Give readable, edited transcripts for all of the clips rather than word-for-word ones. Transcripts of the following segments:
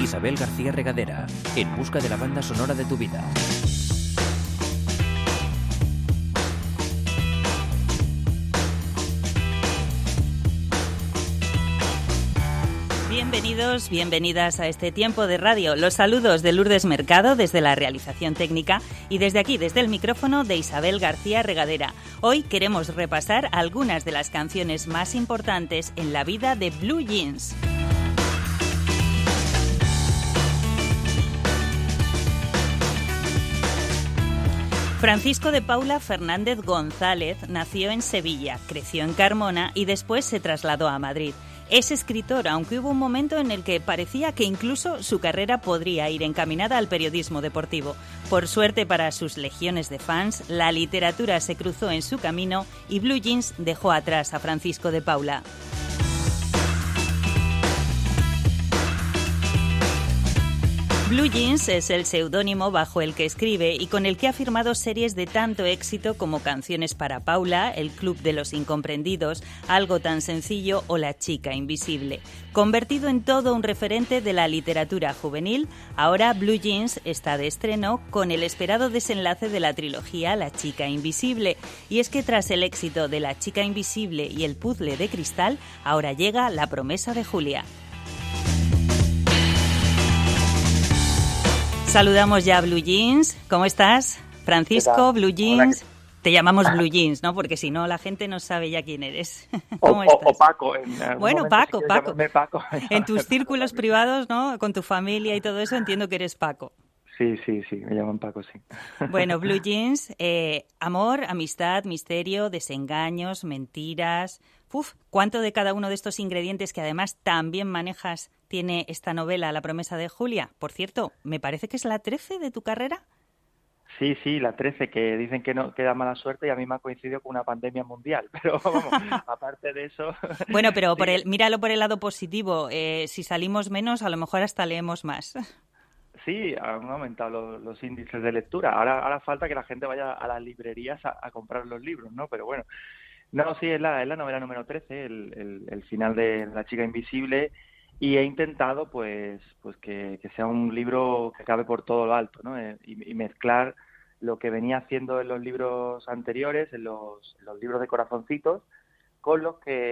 Isabel García Regadera, en busca de la banda sonora de tu vida. Bienvenidos, bienvenidas a este tiempo de radio. Los saludos de Lourdes Mercado desde la realización técnica y desde aquí, desde el micrófono de Isabel García Regadera. Hoy queremos repasar algunas de las canciones más importantes en la vida de Blue Jeans. Francisco de Paula Fernández González nació en Sevilla, creció en Carmona y después se trasladó a Madrid. Es escritor, aunque hubo un momento en el que parecía que incluso su carrera podría ir encaminada al periodismo deportivo. Por suerte para sus legiones de fans, la literatura se cruzó en su camino y Blue Jeans dejó atrás a Francisco de Paula. Blue Jeans es el seudónimo bajo el que escribe y con el que ha firmado series de tanto éxito como Canciones para Paula, El Club de los Incomprendidos, Algo tan sencillo o La chica invisible. Convertido en todo un referente de la literatura juvenil, ahora Blue Jeans está de estreno con el esperado desenlace de la trilogía La chica invisible. Y es que tras el éxito de La chica invisible y El puzzle de cristal, ahora llega La promesa de Julia. Saludamos ya a Blue Jeans. ¿Cómo estás? Francisco, Blue Jeans. Hola. Te llamamos Blue Jeans, ¿no? Porque si no, la gente no sabe ya quién eres. ¿Cómo estás? O Paco. Bueno, Paco. Paco. En tus círculos privados, ¿no? Con tu familia y todo eso, entiendo que eres Paco. Sí, me llaman Paco, sí. Bueno, Blue Jeans, amor, amistad, misterio, desengaños, mentiras. ¿Cuánto de cada uno de estos ingredientes que además también manejas tiene esta novela, La promesa de Julia? Por cierto, me parece que es la 13 de tu carrera. Sí, la 13, que dicen que no queda mala suerte y a mí me ha coincidido con una pandemia mundial. Pero vamos, aparte de eso... Bueno, pero sí. Míralo por el lado positivo. Si salimos menos, a lo mejor hasta leemos más. Sí, han aumentado los índices de lectura. Ahora falta que la gente vaya a las librerías a comprar los libros, ¿no? Pero bueno... No, sí, es la novela número 13, el final de La chica invisible, y he intentado pues que sea un libro que acabe por todo lo alto, ¿no? Y mezclar lo que venía haciendo en los libros anteriores, en los libros de corazoncitos, con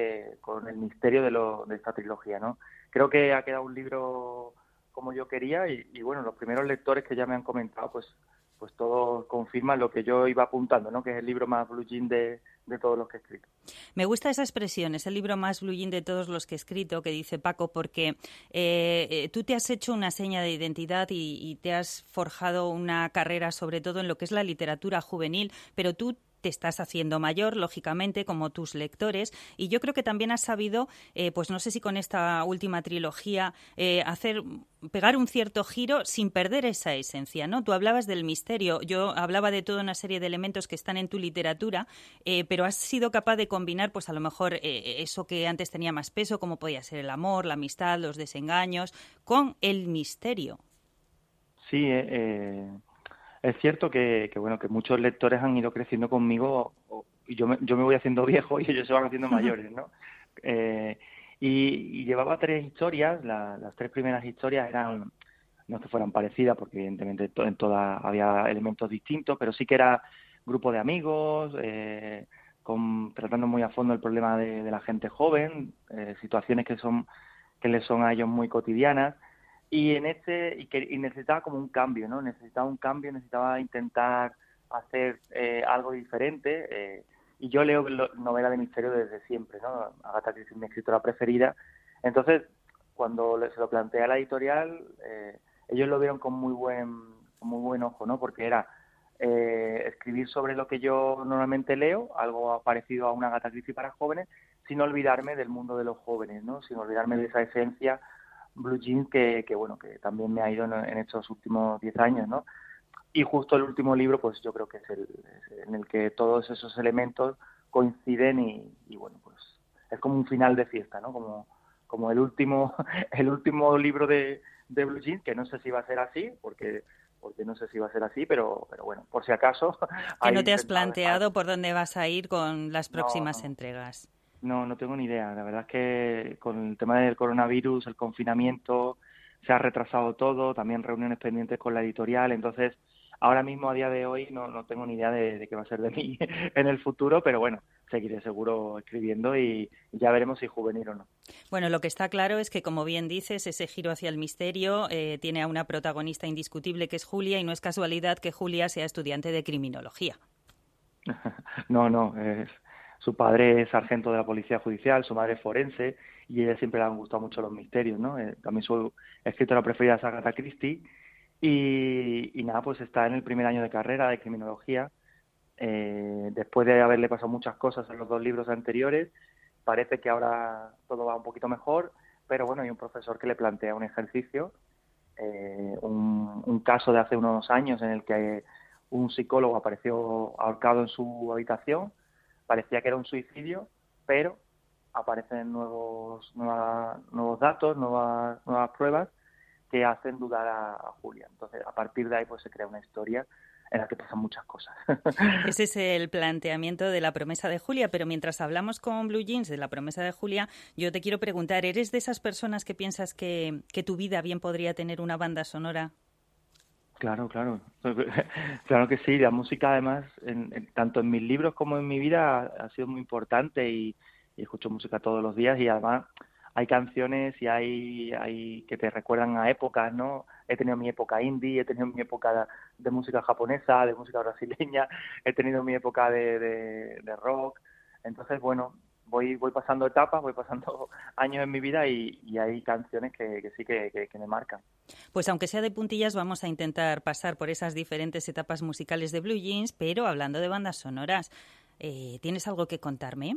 el misterio de esta trilogía, ¿no? Creo que ha quedado un libro como yo quería y bueno, los primeros lectores que ya me han comentado, pues todos confirman lo que yo iba apuntando, ¿no? Que es el libro más Blue Jean de todos los que he escrito. Me gusta esa expresión, es el libro más Blue Jean de todos los que he escrito, que dice Paco, porque tú te has hecho una seña de identidad y te has forjado una carrera sobre todo en lo que es la literatura juvenil, pero tú te estás haciendo mayor, lógicamente, como tus lectores, y yo creo que también has sabido, pues no sé si con esta última trilogía, pegar un cierto giro sin perder esa esencia, ¿no? Tú hablabas del misterio, yo hablaba de toda una serie de elementos que están en tu literatura, pero has sido capaz de combinar, pues a lo mejor eso que antes tenía más peso, como podía ser el amor, la amistad, los desengaños, con el misterio. Sí, es cierto que muchos lectores han ido creciendo conmigo y yo me voy haciendo viejo y ellos se van haciendo mayores, ¿no? Y llevaba 3 historias, las 3 primeras historias eran, no que fueran parecidas porque evidentemente en todas había elementos distintos, pero sí que era grupo de amigos, tratando muy a fondo el problema de la gente joven, situaciones que les son a ellos muy cotidianas. Y necesitaba como un cambio, ¿no? Necesitaba intentar hacer algo diferente. Y yo leo novela de misterio desde siempre, ¿no? Agatha Christie es mi escritora preferida. Entonces, cuando se lo planteé a la editorial, ellos lo vieron con muy buen ojo, ¿no? Porque era escribir sobre lo que yo normalmente leo, algo parecido a una Agatha Christie para jóvenes, sin olvidarme del mundo de los jóvenes, ¿no? Sin olvidarme de esa esencia Blue Jeans que también me ha ido en estos últimos 10 años, ¿no? Y justo el último libro, pues yo creo que es en el que todos esos elementos coinciden y bueno, pues es como un final de fiesta, ¿no? Como el último libro de Blue Jeans, que no sé si va a ser así, porque no sé si va a ser así, pero bueno, por si acaso... ¿Que no te has planteado por dónde vas a ir con las próximas entregas? No tengo ni idea. La verdad es que con el tema del coronavirus, el confinamiento, se ha retrasado todo, también reuniones pendientes con la editorial, entonces ahora mismo a día de hoy no tengo ni idea de qué va a ser de mí en el futuro, pero bueno, seguiré seguro escribiendo y ya veremos si juvenil o no. Bueno, lo que está claro es que, como bien dices, ese giro hacia el misterio tiene a una protagonista indiscutible que es Julia, y no es casualidad que Julia sea estudiante de criminología. No, su padre es sargento de la Policía Judicial, su madre es forense y a ella siempre le han gustado mucho los misterios, ¿no? También su escritora preferida es Agatha Christie y nada, pues está en el primer año de carrera de criminología. Después de haberle pasado muchas cosas en los 2 libros anteriores, parece que ahora todo va un poquito mejor, pero bueno, hay un profesor que le plantea un ejercicio, un caso de hace unos años en el que un psicólogo apareció ahorcado en su habitación. Parecía que era un suicidio, pero aparecen nuevos datos, nuevas pruebas que hacen dudar a Julia. Entonces, a partir de ahí pues se crea una historia en la que pasan muchas cosas. Ese es el planteamiento de La promesa de Julia, pero mientras hablamos con Blue Jeans de La promesa de Julia, yo te quiero preguntar, ¿eres de esas personas que piensas que tu vida bien podría tener una banda sonora? Claro. Claro que sí. La música, además, tanto en mis libros como en mi vida, ha sido muy importante y escucho música todos los días y además hay canciones y hay que te recuerdan a épocas, ¿no? He tenido mi época indie, he tenido mi época de música japonesa, de música brasileña, he tenido mi época de rock. Entonces, bueno, voy pasando etapas, voy pasando años en mi vida y hay canciones que sí que me marcan. Pues aunque sea de puntillas, vamos a intentar pasar por esas diferentes etapas musicales de Blue Jeans, pero hablando de bandas sonoras, ¿tienes algo que contarme?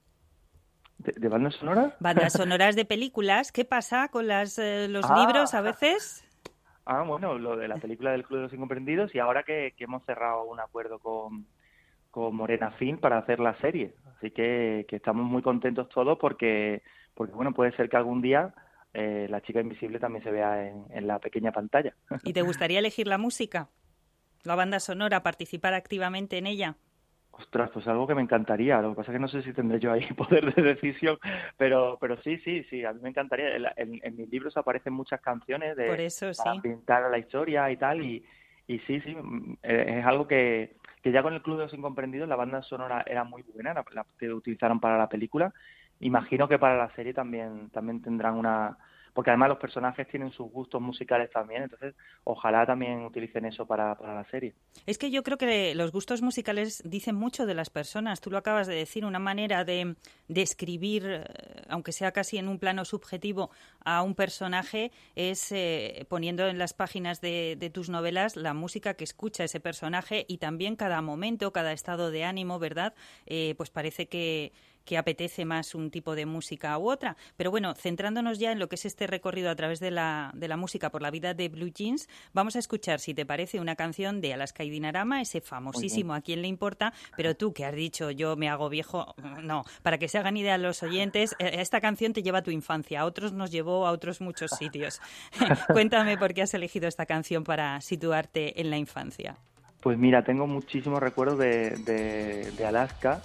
¿De bandas sonoras? Bandas sonoras de películas. ¿Qué pasa con los libros a veces? Bueno, lo de la película del Club de los Incomprendidos y ahora que hemos cerrado un acuerdo con Morena Film para hacer la serie. Así que estamos muy contentos todos porque bueno, puede ser que algún día La chica invisible también se vea en la pequeña pantalla. ¿Y te gustaría elegir la música? ¿La banda sonora? ¿Participar activamente en ella? Ostras, pues algo que me encantaría. Lo que pasa es que no sé si tendré yo ahí poder de decisión, pero sí, a mí me encantaría. En mis libros aparecen muchas canciones Por eso, para sí. ambientar la historia y tal, y sí, es algo que ya con el Club de los Incomprendidos la banda sonora era muy buena, la que utilizaron para la película. Imagino que para la serie también tendrán porque además los personajes tienen sus gustos musicales también, entonces ojalá también utilicen eso para la serie. Es que yo creo que los gustos musicales dicen mucho de las personas. Tú lo acabas de decir, una manera de escribir, aunque sea casi en un plano subjetivo, a un personaje es poniendo en las páginas de tus novelas la música que escucha ese personaje y también cada momento, cada estado de ánimo, ¿verdad? Pues parece que apetece más un tipo de música u otra. Pero bueno, centrándonos ya en lo que es este recorrido a través de la música por la vida de Blue Jeans, vamos a escuchar, si te parece, una canción de Alaska y Dinarama, ese famosísimo ¿A quién le importa? Pero tú, que has dicho, yo me hago viejo, no, para que se hagan idea los oyentes, esta canción te lleva a tu infancia, a otros nos llevó a otros muchos sitios. Cuéntame por qué has elegido esta canción para situarte en la infancia. Pues mira, tengo muchísimos recuerdos de Alaska,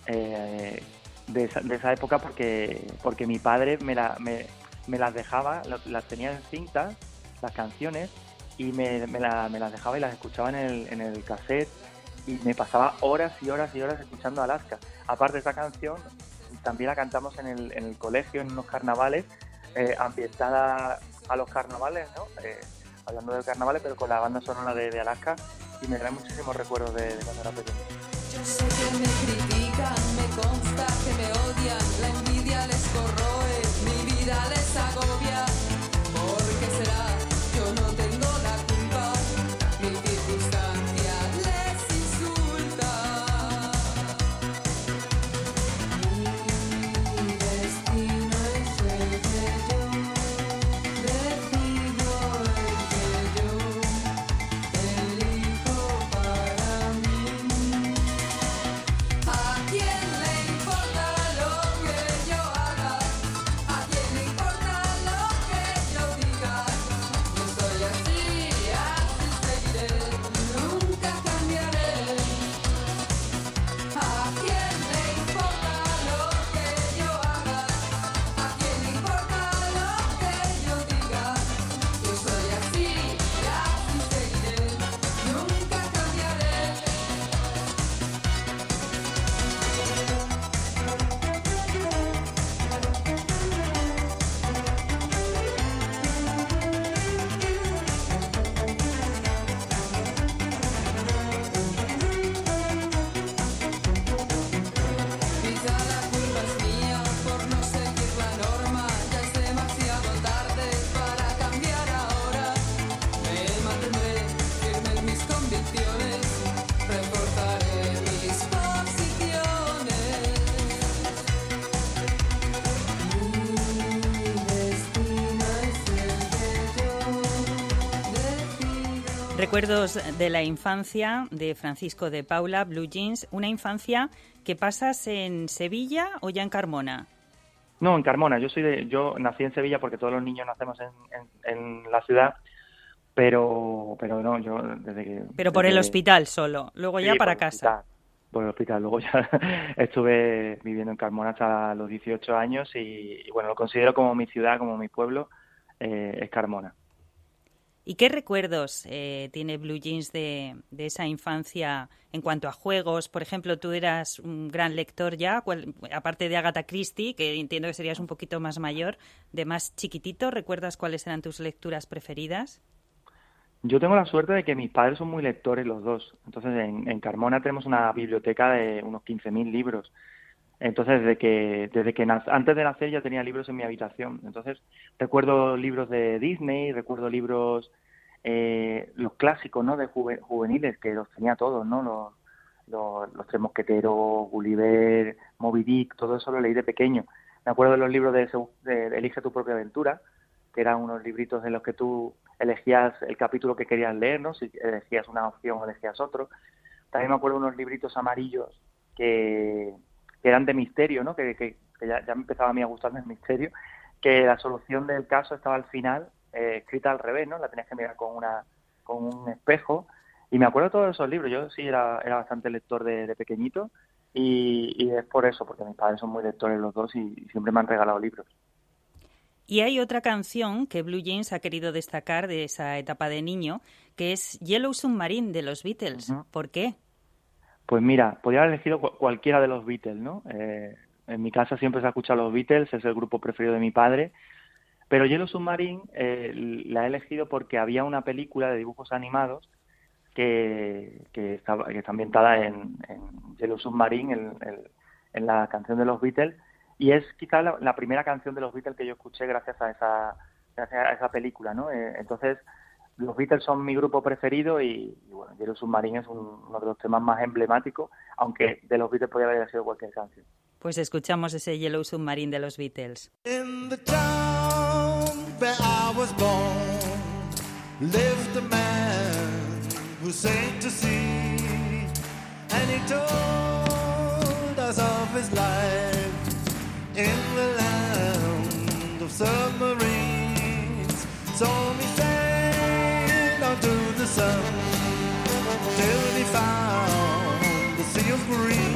de esa época porque mi padre me las dejaba, las tenía en cintas, las canciones, y me las dejaba y las escuchaba en el cassette y me pasaba horas y horas y horas escuchando Alaska. Aparte de esta canción, también la cantamos en el colegio, en unos carnavales, ambientada a los carnavales, ¿no? Hablando de carnavales, pero con la banda sonora de Alaska, y me trae muchísimos recuerdos de cuando era pequeño. Yo sé que me critican, me consta que me odian, la envidia les corroe, mi vida les agobia. ¿Por qué será? Yo no tengo la culpa, mi circunstancia les insulta. Mi destino es el que yo decido, el que yo elijo para mí. ¿A quién le importa lo que yo haga? ¿A quién le importa lo Recuerdos de la infancia de Francisco de Paula, Blue Jeans. Una infancia que pasas en Sevilla o ya en Carmona. No, en Carmona. Yo nací en Sevilla porque todos los niños nacemos en la ciudad, pero no, yo desde que... Pero por el hospital solo, luego ya para casa. Por el hospital. Luego ya estuve viviendo en Carmona hasta los 18 años y bueno, lo considero como mi ciudad, como mi pueblo, es Carmona. ¿Y qué recuerdos tiene Blue Jeans de esa infancia en cuanto a juegos? Por ejemplo, tú eras un gran lector ya, aparte de Agatha Christie, que entiendo que serías un poquito más mayor, de más chiquitito. ¿Recuerdas cuáles eran tus lecturas preferidas? Yo tengo la suerte de que mis padres son muy lectores los dos. Entonces, en Carmona tenemos una biblioteca de unos 15.000 libros. Entonces, antes de nacer ya tenía libros en mi habitación. Entonces, recuerdo libros de Disney, recuerdo libros, los clásicos, ¿no?, de juveniles, que los tenía todos, ¿no? Los Tres Mosqueteros, Gulliver, Moby Dick, todo eso lo leí de pequeño. Me acuerdo de los libros de Elige tu propia aventura, que eran unos libritos en los que tú elegías el capítulo que querías leer, ¿no? Si elegías una opción o elegías otro. También me acuerdo de unos libritos amarillos que eran de misterio, ¿no? Que ya me empezaba a mí a gustarme el misterio, que la solución del caso estaba al final, escrita al revés, ¿no? La tenías que mirar con un espejo. Y me acuerdo de todos esos libros. Yo sí era bastante lector de pequeñito y es por eso, porque mis padres son muy lectores los dos y siempre me han regalado libros. Y hay otra canción que Blue Jeans ha querido destacar de esa etapa de niño, que es Yellow Submarine de los Beatles. Uh-huh. ¿Por qué? Pues mira, podría haber elegido cualquiera de los Beatles, ¿no? En mi casa siempre se ha escuchado los Beatles, es el grupo preferido de mi padre, pero Yellow Submarine la he elegido porque había una película de dibujos animados que está ambientada en Yellow Submarine, en la canción de los Beatles, y es quizás la primera canción de los Beatles que yo escuché gracias a esa película, ¿no? Entonces, los Beatles son mi grupo preferido y bueno, Yellow Submarine es uno de los temas más emblemáticos, aunque de los Beatles podría haber sido cualquier canción. Pues escuchamos ese Yellow Submarine de los Beatles. In the town where I was born lived a man who sailed to sea, and he told us of his life in the land of submarines. So he sailed on to the sun till he found the sea of green,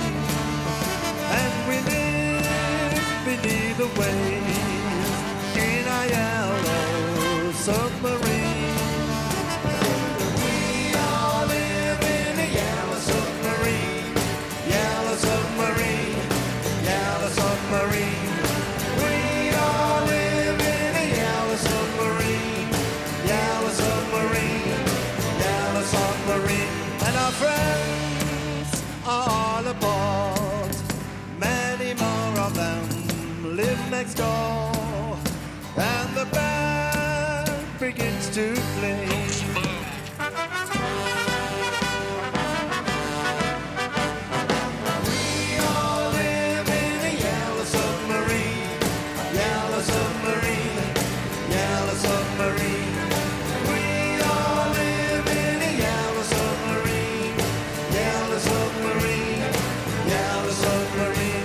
and we lived beneath the waves in a yellow submarine. We all live in a yellow submarine, yellow submarine, yellow submarine. We all live in a yellow submarine, yellow submarine, yellow submarine. And our friends are all aboard, many more of them live next door, and the band begins to play. We all live in a yellow submarine, yellow submarine, yellow submarine. We all live in a yellow submarine, yellow submarine, yellow submarine.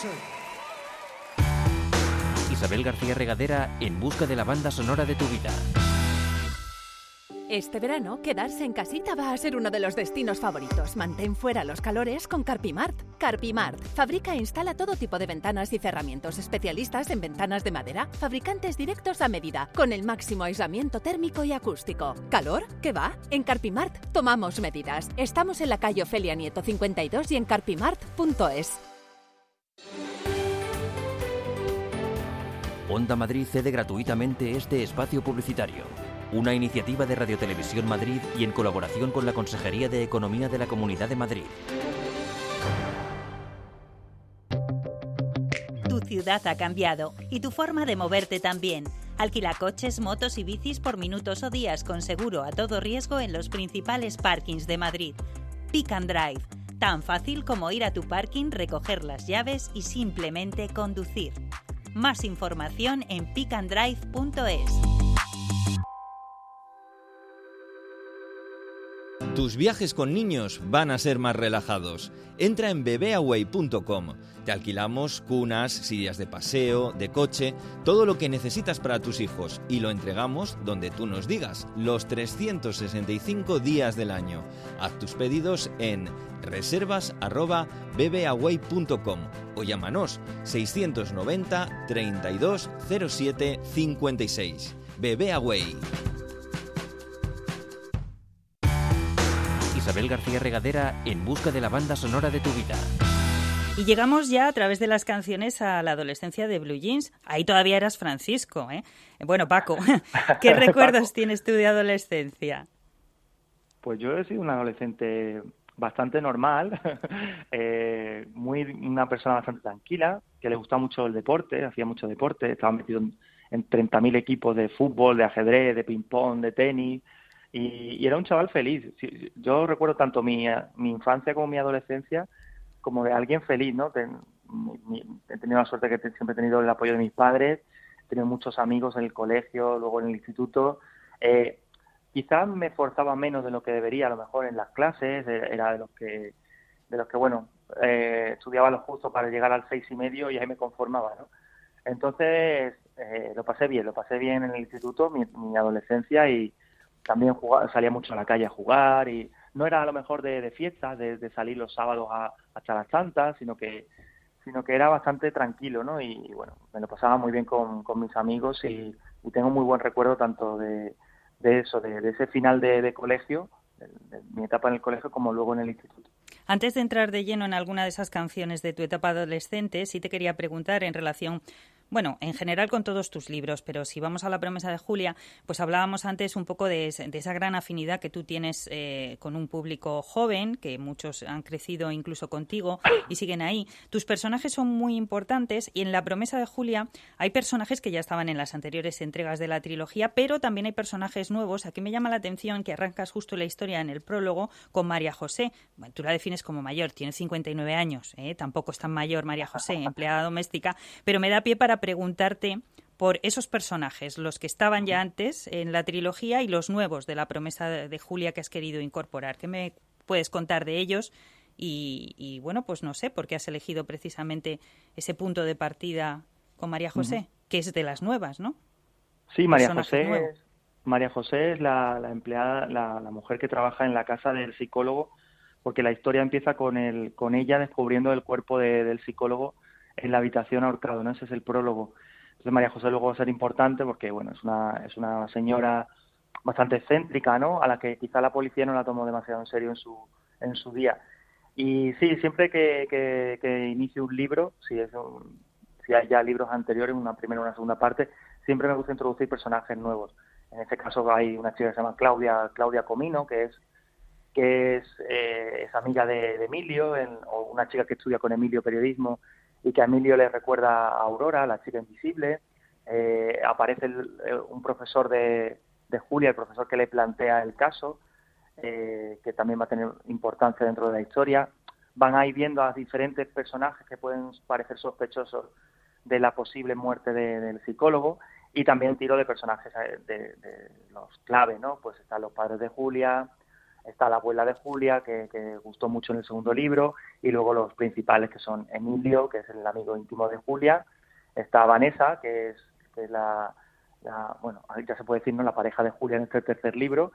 Jackson. Isabel García Regadera en busca de la banda sonora de tu vida. Este verano, quedarse en casita va a ser uno de los destinos favoritos. Mantén fuera los calores con Carpimart. Carpimart fabrica e instala todo tipo de ventanas y cerramientos, especialistas en ventanas de madera, fabricantes directos a medida, con el máximo aislamiento térmico y acústico. ¿Calor? ¿Qué va? En Carpimart tomamos medidas. Estamos en la calle Ofelia Nieto 52 y en carpimart.es. Onda Madrid cede gratuitamente este espacio publicitario. Una iniciativa de Radio Televisión Madrid y en colaboración con la Consejería de Economía de la Comunidad de Madrid. Tu ciudad ha cambiado y tu forma de moverte también. Alquila coches, motos y bicis por minutos o días con seguro a todo riesgo en los principales parkings de Madrid. Pick and Drive. Tan fácil como ir a tu parking, recoger las llaves y simplemente conducir. Más información en pickandrive.es. Tus viajes con niños van a ser más relajados. Entra en bebeaway.com. Te alquilamos cunas, sillas de paseo, de coche, todo lo que necesitas para tus hijos y lo entregamos donde tú nos digas, los 365 días del año. Haz tus pedidos en reservas@bebeaway.com o llámanos 690 32 07 56. Bebeaway. Isabel García Regadera en busca de la banda sonora de tu vida. Y llegamos ya a través de las canciones a la adolescencia de Blue Jeans. Ahí todavía eras Francisco, ¿eh? Bueno, Paco, ¿qué recuerdos tienes tú de adolescencia? Pues yo he sido un adolescente bastante normal, una persona bastante tranquila, que le gustaba mucho el deporte, hacía mucho deporte, estaba metido en 30.000 equipos de fútbol, de ajedrez, de ping-pong, de tenis, y era un chaval feliz. Yo recuerdo tanto mi infancia como mi adolescencia como de alguien feliz, ¿no? He tenido la suerte que siempre he tenido el apoyo de mis padres, he tenido muchos amigos en el colegio, luego en el instituto. Quizás me esforzaba menos de lo que debería, a lo mejor en las clases, era de los que bueno, estudiaba lo justo para llegar al 6,5 y ahí me conformaba, ¿no? Entonces, lo pasé bien en el instituto, mi adolescencia, y también salía mucho a la calle a jugar, y no era a lo mejor de fiestas, de salir los sábados hasta las tantas, sino que era bastante tranquilo, ¿no? Y bueno, me lo pasaba muy bien con mis amigos y tengo muy buen recuerdo tanto de ese final de colegio, de mi etapa en el colegio, como luego en el instituto. Antes de entrar de lleno en alguna de esas canciones de tu etapa adolescente, sí te quería preguntar en relación, bueno, en general con todos tus libros, pero si vamos a La promesa de Julia, pues hablábamos antes un poco de esa gran afinidad que tú tienes con un público joven, que muchos han crecido incluso contigo y siguen ahí. Tus personajes son muy importantes y en La promesa de Julia hay personajes que ya estaban en las anteriores entregas de la trilogía, pero también hay personajes nuevos. Aquí me llama la atención que arrancas justo la historia en el prólogo con María José. Bueno, tú la defines como mayor, tiene 59 años, tampoco es tan mayor María José, empleada doméstica, pero me da pie para preguntarte por esos personajes, los que estaban ya antes en la trilogía y los nuevos de La promesa de Julia que has querido incorporar. ¿Qué me puedes contar de ellos? Y bueno, pues no sé, ¿por qué has elegido precisamente ese punto de partida con María José, que es de las nuevas, ¿no? Sí, María José es la empleada, la mujer que trabaja en la casa del psicólogo, porque la historia empieza con ella descubriendo el cuerpo del psicólogo en la habitación ahorcado, ¿no? Ese es el prólogo. Entonces María José luego va a ser importante porque, bueno, es una señora bastante excéntrica, ¿no? A la que quizá la policía no la tomó demasiado en serio en su día. Y sí, siempre que inicio un libro, si hay ya libros anteriores, una primera y una segunda parte, siempre me gusta introducir personajes nuevos. En este caso hay una chica que se llama Claudia Comino, que es amiga de Emilio, o una chica que estudia con Emilio periodismo, y que a Emilio le recuerda a Aurora, la chica invisible. Aparece un profesor de Julia, el profesor que le plantea el caso, que también va a tener importancia dentro de la historia. Van ahí viendo a diferentes personajes que pueden parecer sospechosos de la posible muerte del psicólogo, y también tiro de personajes de los clave, ¿no? Pues están los padres de Julia, está la abuela de Julia, que gustó mucho en el segundo libro, y luego los principales, que son Emilio, que es el amigo íntimo de Julia, está Vanessa, que es la bueno, ya se puede decir, ¿no?, la pareja de Julia en este tercer libro,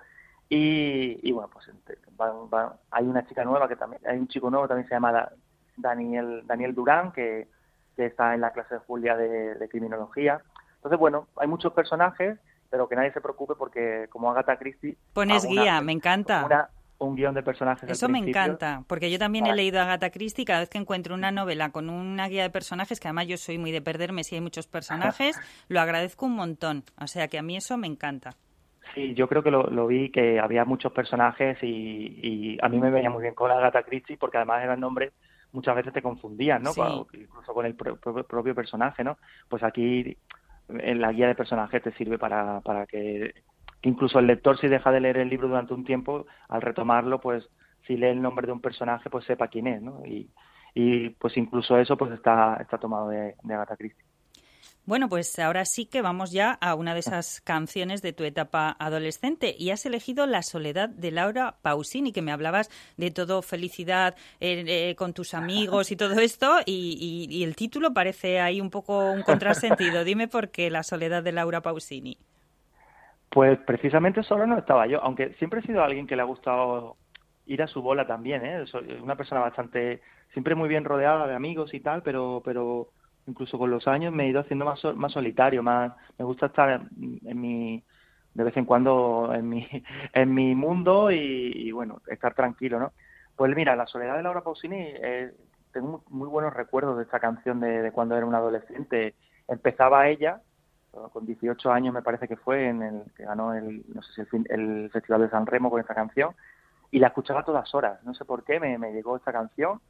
y bueno, pues hay una chica nueva, hay un chico nuevo, también se llama Daniel Durán, que está en la clase de Julia de criminología. Entonces, bueno, hay muchos personajes, pero que nadie se preocupe porque como Agatha Christie... Pones guía, me encanta. Un guión de personajes. Eso me encanta, porque yo también he leído a Agatha Christie, cada vez que encuentro una novela con una guía de personajes, que además yo soy muy de perderme si hay muchos personajes, lo agradezco un montón. O sea que a mí eso me encanta. Sí, yo creo que lo vi, que había muchos personajes y a mí me venía muy bien con Agatha Christie, porque además eran nombres, muchas veces te confundían, ¿no? Sí. Incluso con el propio personaje, ¿no? Pues aquí en la guía de personajes te sirve para que incluso el lector, si deja de leer el libro durante un tiempo, al retomarlo, pues si lee el nombre de un personaje, pues sepa quién es, ¿no? Y pues incluso eso pues está tomado de Agatha Christie. Bueno, pues ahora sí que vamos ya a una de esas canciones de tu etapa adolescente, y has elegido La soledad de Laura Pausini, que me hablabas de todo felicidad con tus amigos y todo esto, y el título parece ahí un poco un contrasentido. Dime por qué La soledad de Laura Pausini. Pues precisamente solo no estaba yo, aunque siempre he sido alguien que le ha gustado ir a su bola también, ¿eh? Soy una persona bastante, siempre muy bien rodeada de amigos y tal, pero incluso con los años me he ido haciendo más solitario, me gusta estar de vez en cuando en mi mundo y bueno, estar tranquilo, ¿no? Pues mira, La soledad de Laura Pausini, tengo muy buenos recuerdos de esta canción de cuando era un adolescente. Empezaba ella con 18 años, me parece que fue, en el que ganó no sé si el Festival de San Remo con esta canción, y la escuchaba a todas horas. No sé por qué me llegó esta canción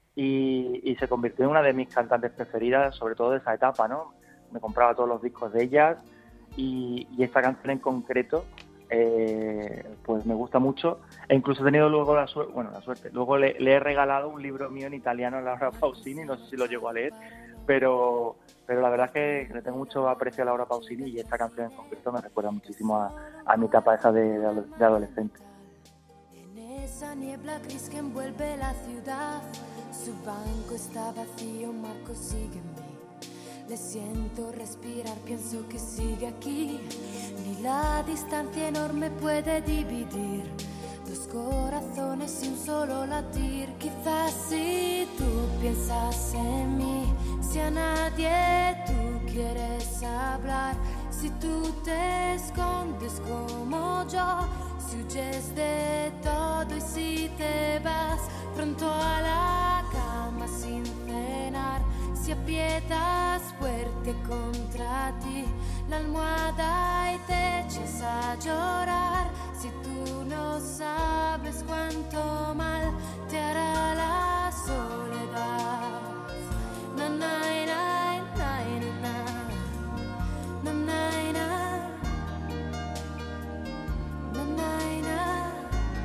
y se convirtió en una de mis cantantes preferidas, sobre todo de esa etapa, ¿no? Me compraba todos los discos de ellas y esta canción en concreto pues me gusta mucho, e incluso he tenido luego la suerte, luego le he regalado un libro mío en italiano a Laura Pausini, no sé si lo llegó a leer, pero la verdad es que le tengo mucho aprecio a Laura Pausini, y esta canción en concreto me recuerda muchísimo a mi etapa esa de adolescente. En esa niebla gris que envuelve la ciudad, su banco está vacío, Marco sigue en mí. Le siento respirar, pienso que sigue aquí. Ni la distancia enorme puede dividir dos corazones y un solo latir. Quizás si tú piensas en mí, si a nadie tú quieres hablar, si tú te escondes como yo, si huyes de todo y si te vas pronto a la cama sin cenar, si aprietas fuerte contra ti la almohada y te echas a llorar, si tú no sabes cuánto mal te hará la soledad. Na, na, na, na, na, na, na, na, na, na.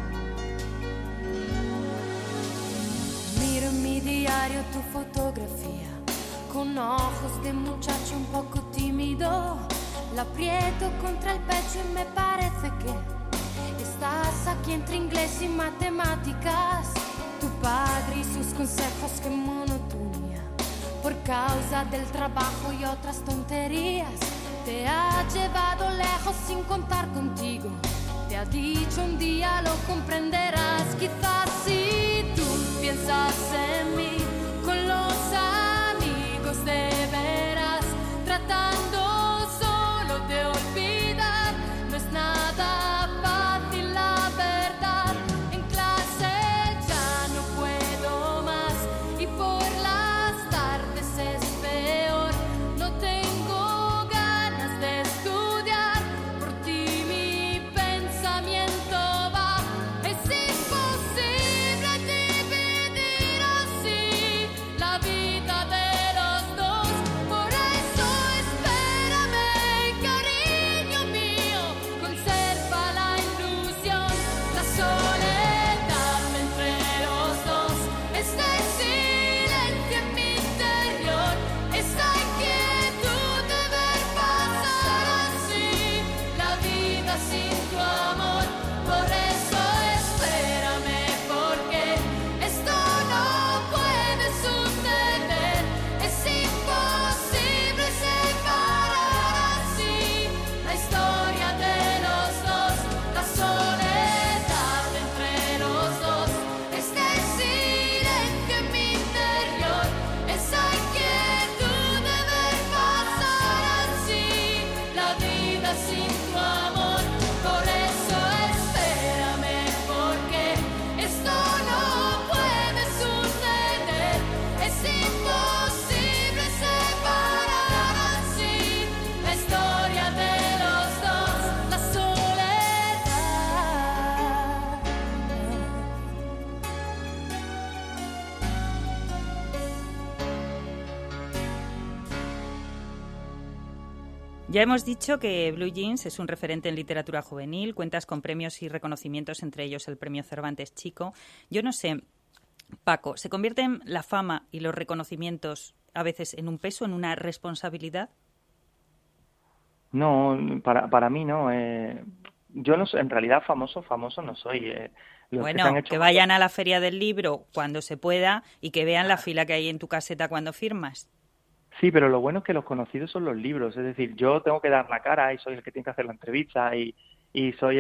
Miro en mi diario tu fotografía, con ojos de muchacho un poco tímido. La aprieto contra el pecho y me parece que estás aquí entre inglés y matemáticas. Tu padre y sus consejos, qué monotonía. Por causa del trabajo y otras tonterías, te ha llevado lejos sin contar contigo. Te ha dicho un día lo comprenderás. Quizás si tú piensas en mí, con los amigos de veras, tratando solo de olvidar, no es nada fácil la verdad. En clase ya no puedo más y por las tardes es peor. No tengo ganas de estudiar, por ti mi pensamiento va. Es imposible dividir así la vida de los dos. Por eso espérame, cariño mío, conserva la ilusión. La soledad entre los dos, este silencio en mi interior, esa inquietud de ver pasar así la vida sin tu amor. Por eso espérame. Ya hemos dicho que Blue Jeans es un referente en literatura juvenil, cuentas con premios y reconocimientos, entre ellos el premio Cervantes Chico. Yo no sé, Paco, ¿se convierten la fama y los reconocimientos a veces en un peso, en una responsabilidad? No, para mí no. Yo no soy, en realidad famoso no soy. Los que se han Bueno, hecho que vayan a la Feria del Libro cuando se pueda y que vean la fila que hay en tu caseta cuando firmas. Sí, pero lo bueno es que los conocidos son los libros. Es decir, yo tengo que dar la cara y soy el que tiene que hacer la entrevista y soy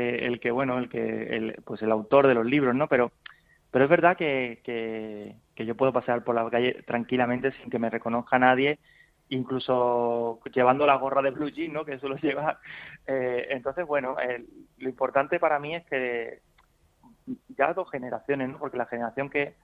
pues el autor de los libros, ¿no? Pero es verdad que yo puedo pasar por la calle tranquilamente sin que me reconozca nadie, incluso llevando la gorra de Blue Jeans, ¿no? Que suelo llevar. Entonces, bueno, lo importante para mí es que ya 2 generaciones, ¿no? Porque la generación que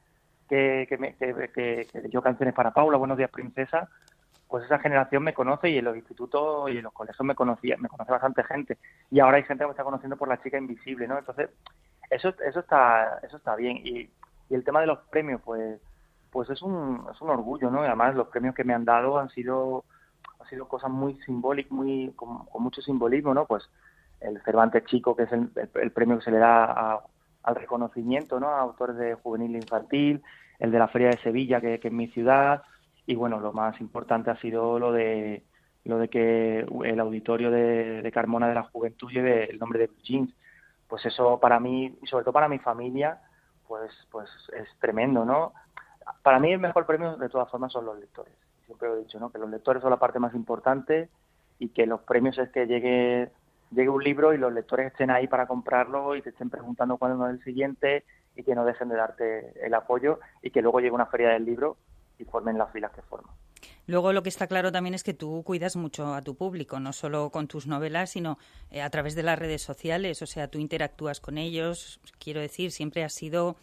leyó Canciones para Paula, Buenos días, princesa, pues esa generación me conoce y en los institutos y en los colegios me conoce bastante gente. Y ahora hay gente que me está conociendo por La chica invisible, ¿no? Entonces, eso está bien. Y el tema de los premios, pues es un orgullo, ¿no? Y además los premios que me han dado han sido cosas muy simbólicas, con mucho simbolismo, ¿no? Pues el Cervantes Chico, que es el premio que se le da al reconocimiento, ¿no? A autores de juvenil e infantil, el de la Feria de Sevilla, que es mi ciudad, y bueno, lo más importante ha sido lo de que el auditorio de Carmona de la Juventud lleve el nombre de Blue Jeans. Pues eso para mí, y sobre todo para mi familia, pues es tremendo, ¿no? Para mí el mejor premio, de todas formas, son los lectores. Siempre lo he dicho, ¿no? Que los lectores son la parte más importante y que los premios es que llegue un libro y los lectores estén ahí para comprarlo y te estén preguntando cuándo es el siguiente y que no dejen de darte el apoyo y que luego llegue una feria del libro y formen las filas que forman. Luego lo que está claro también es que tú cuidas mucho a tu público, no solo con tus novelas, sino a través de las redes sociales. O sea, tú interactúas con ellos. Quiero decir, siempre has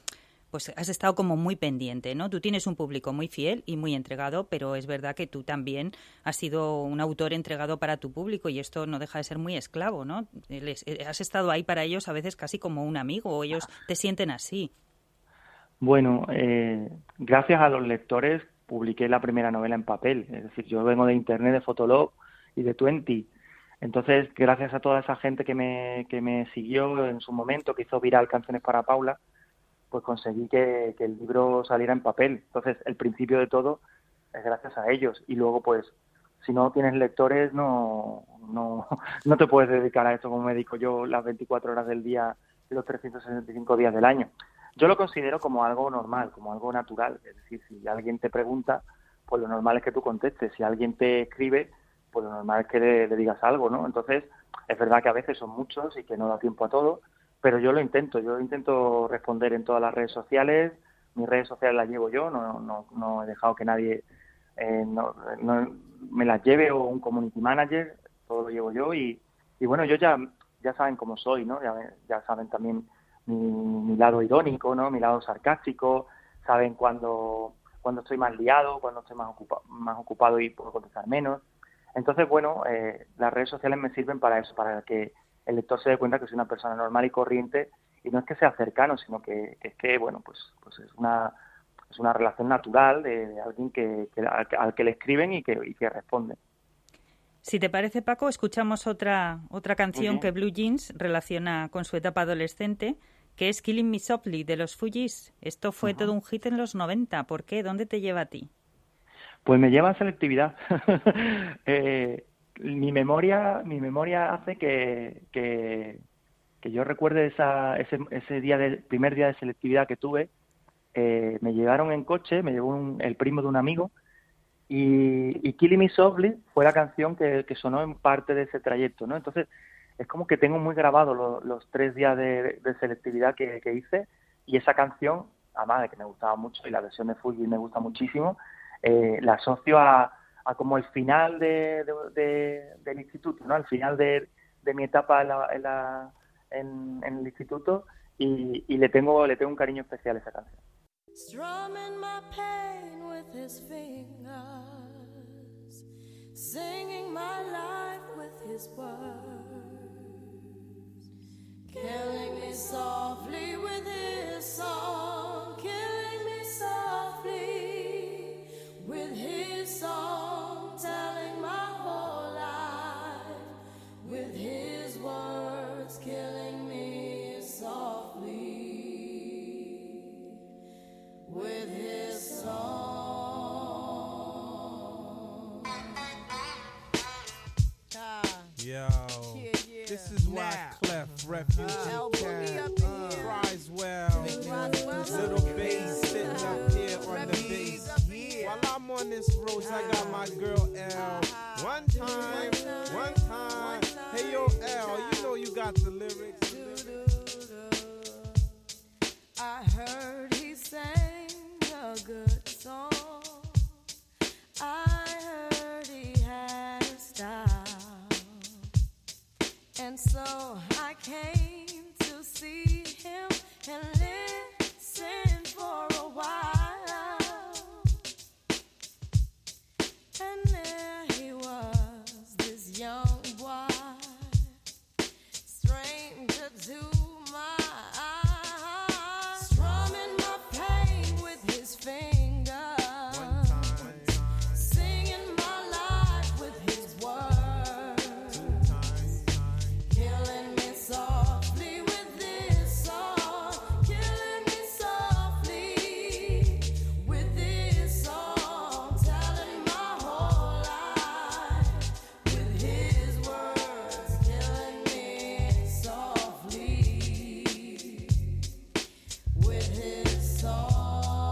estado como muy pendiente, ¿no? Tú tienes un público muy fiel y muy entregado, pero es verdad que tú también has sido un autor entregado para tu público y esto no deja de ser muy esclavo, ¿no? Has estado ahí para ellos a veces casi como un amigo o ellos te sienten así. Bueno, gracias a los lectores publiqué la primera novela en papel. Es decir, yo vengo de Internet, de Fotolog y de Twenty. Entonces, gracias a toda esa gente que me siguió en su momento, que hizo viral Canciones para Paula, pues conseguí que el libro saliera en papel. Entonces, el principio de todo es gracias a ellos. Y luego, pues, si no tienes lectores, no te puedes dedicar a esto como me dedico yo las 24 horas del día, los 365 días del año. Yo lo considero como algo normal, como algo natural. Es decir, si alguien te pregunta, pues lo normal es que tú contestes. Si alguien te escribe, pues lo normal es que le digas algo, ¿no? Entonces, es verdad que a veces son muchos y que no da tiempo a todo, pero yo intento responder en todas las redes sociales. Mis redes sociales las llevo yo, no he dejado que nadie no me las lleve, o un community manager, todo lo llevo yo y bueno, ellos ya saben cómo soy, ¿no? Ya saben también mi lado irónico, ¿no? Mi lado sarcástico, saben cuando estoy más liado, cuando estoy más ocupado y puedo contestar menos. Entonces, bueno, las redes sociales me sirven para eso, para que el lector se dé cuenta que soy una persona normal y corriente, y no es que sea cercano, sino que es que, bueno, pues es una relación natural de alguien al que le escriben y que responde. Si te parece, Paco, escuchamos otra canción que Blue Jeans relaciona con su etapa adolescente, que es Killing Me Softly, de los Fugees. Esto fue todo un hit en los 90. ¿Por qué? ¿Dónde te lleva a ti? Pues me lleva a selectividad. Mi memoria hace que yo recuerde ese primer día de selectividad que tuve. Me llevaron en coche, me llevó el primo de un amigo, y Killing Me Softly fue la canción que sonó en parte de ese trayecto, ¿no? Entonces, es como que tengo muy grabado los 3 días de selectividad que hice, y esa canción, además de que me gustaba mucho, y la versión de Fuji me gusta muchísimo, la asocio a como el final del instituto, ¿no? Al final de mi etapa en el instituto, y le tengo un cariño especial a esa canción. Strumming my pain with his fingers, singing my life with his words, killing me softly with his song, killing me softly with his song, telling my whole life. Wyclef, Refugee Camp, Criswell, Little Bass sitting up here on the bass. While I'm on this road, I got my girl L. One time, hey yo L, you know you got the lyrics. I heard he sang a good song. I heard he had a style. And so I came to see him and listen for a while. And there he was, this young boy, stranger to my eyes, strumming my pain with his fingers, singing my life with his words, killing me softly with this song, killing me softly with this song, telling my whole life with his words, killing me softly with his song.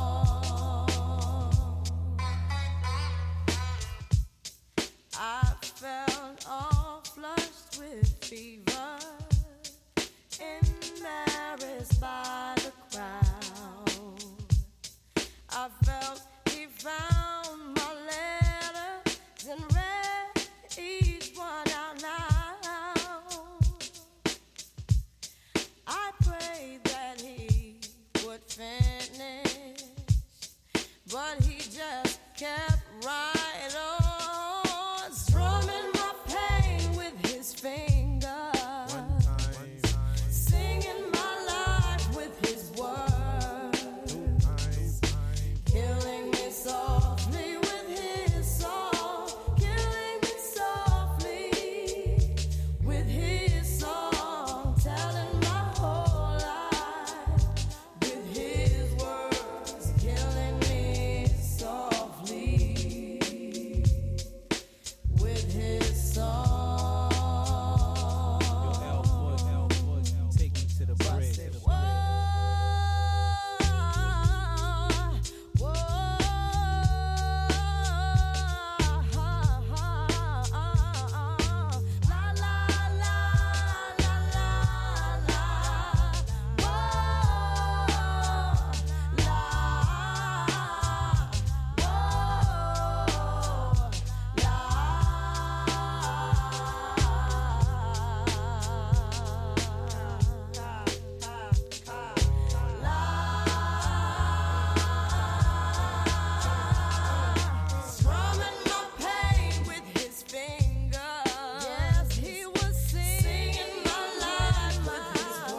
I felt all flushed with fever, embarrassed by the crowd. I felt he found my letters and read each one out loud. I prayed that he would finish, but he just kept right on, strumming my pain with his fingers, singing my life with his words, killing me softly with his song, killing me softly with his song, telling my whole life with his words, killing me softly with his song. Take me to the bridge. Strumming my pain with his fingers. Yes, he was singing my life with his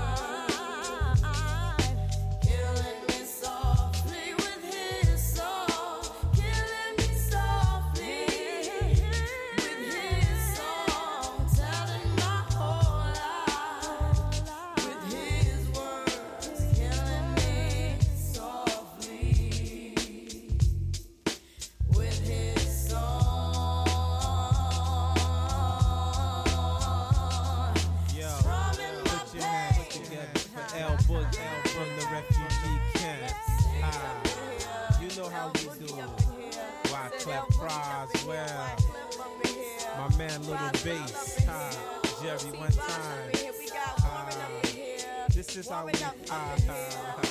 words, killing me softly with his song, killing me softly with his song, telling my whole life with his words, killing me softly with his song. Yo, Strumming my put your hands pain. together for L Book from the refugee camp. You know how we do. Wyclef Croswell, my man Little Bass, Jerry one time. This is how we refugee camp,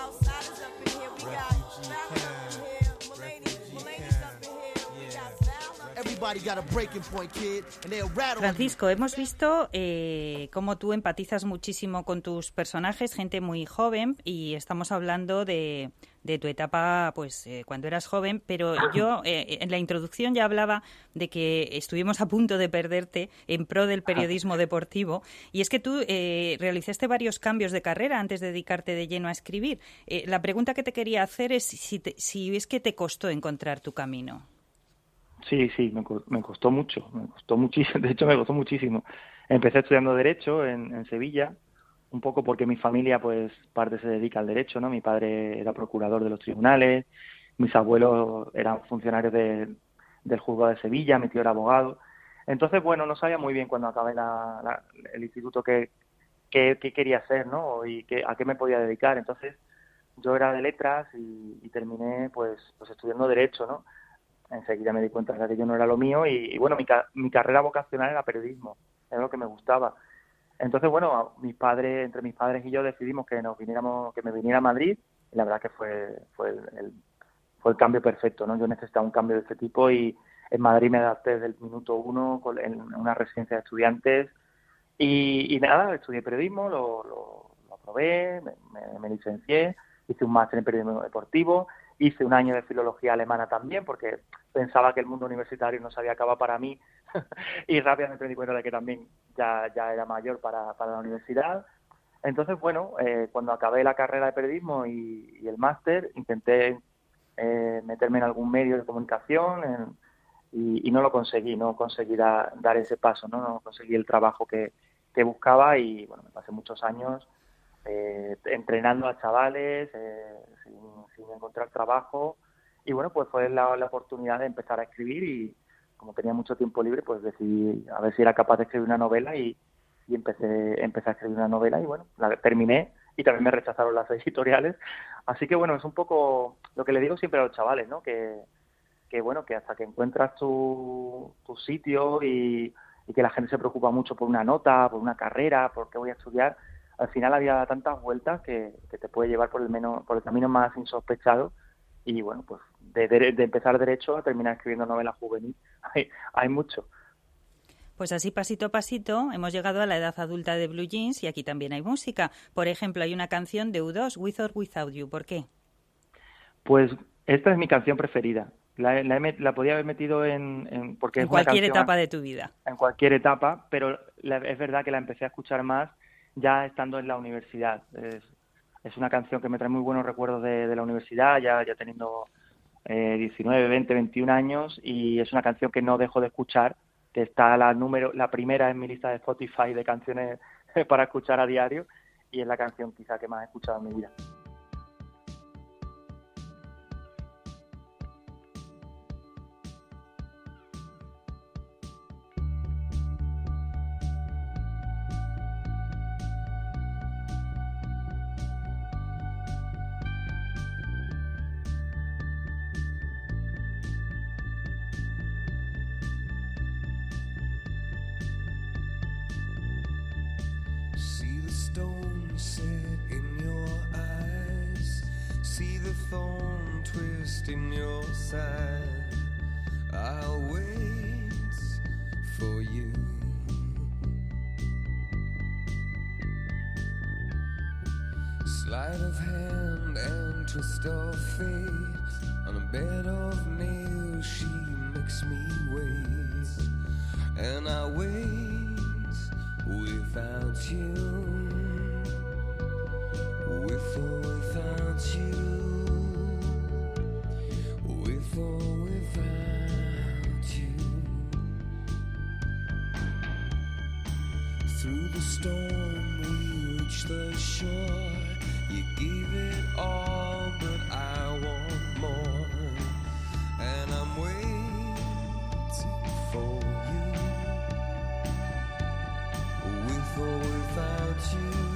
yeah. Everybody got a breaking point, kid, and they'll rattle. Francisco, hemos visto cómo tú empatizas muchísimo con tus personajes, gente muy joven, y estamos hablando de tu etapa, pues cuando eras joven, pero yo en la introducción ya hablaba de que estuvimos a punto de perderte en pro del periodismo deportivo, y es que tú realizaste varios cambios de carrera antes de dedicarte de lleno a escribir. La pregunta que te quería hacer es si es que te costó encontrar tu camino. Sí, me costó mucho, muchísimo, de hecho me costó muchísimo. Empecé estudiando Derecho en Sevilla, un poco porque mi familia, pues, parte se dedica al derecho, ¿no? Mi padre era procurador de los tribunales, mis abuelos eran funcionarios del juzgado de Sevilla, mi tío era abogado. Entonces, bueno, no sabía muy bien cuando acabé el instituto qué quería hacer, ¿no? Y a qué me podía dedicar. Entonces, yo era de letras y terminé pues estudiando Derecho, ¿no? Enseguida me di cuenta de que yo no era lo mío y bueno, mi carrera vocacional era periodismo, era lo que me gustaba. Entonces, bueno, entre mis padres y yo decidimos que me viniera a Madrid, y la verdad que fue el cambio perfecto, ¿no? Yo necesitaba un cambio de este tipo y en Madrid me adapté desde el minuto uno en una residencia de estudiantes y nada, estudié periodismo, lo aprobé, me licencié, hice un máster en periodismo deportivo, hice un año de filología alemana también porque pensaba que el mundo universitario no se había acabado para mí y rápidamente me di cuenta de que también ya era mayor para la universidad. Entonces, bueno, cuando acabé la carrera de periodismo y el máster, intenté meterme en algún medio de comunicación y no lo conseguí, no conseguí dar ese paso, no conseguí el trabajo que buscaba y bueno, me pasé muchos años entrenando a chavales sin encontrar trabajo y bueno, pues fue la oportunidad de empezar a escribir y como tenía mucho tiempo libre, pues decidí a ver si era capaz de escribir una novela y empecé a escribir una novela y bueno, la terminé y también me rechazaron las editoriales. Así que bueno, es un poco lo que le digo siempre a los chavales, ¿no? Que bueno, que hasta que encuentras tu sitio y que la gente se preocupa mucho por una nota, por una carrera, por qué voy a estudiar, al final había tantas vueltas que te puede llevar por el camino más insospechado y bueno, pues de empezar Derecho a terminar escribiendo novela juvenil hay mucho. Pues así, pasito a pasito, hemos llegado a la edad adulta de Blue Jeans y aquí también hay música. Por ejemplo, hay una canción de U2, With or Without You. ¿Por qué? Pues esta es mi canción preferida. La podía haber metido porque en cualquier etapa de tu vida. En cualquier etapa, pero es verdad que la empecé a escuchar más ya estando en la universidad. Es una canción que me trae muy buenos recuerdos de la universidad, ya teniendo 19, 20, 21 años, y es una canción que no dejo de escuchar, que está la primera en mi lista de Spotify de canciones para escuchar a diario, y es la canción quizá que más he escuchado en mi vida. In your side, I'll wait for you. Sleight of hand and twist of fate. On a bed of nails, she makes me wait, and I wait without you, with or without you. With or without you. Through the storm we reach the shore. You gave it all, but I want more. And I'm waiting for you. With or without you.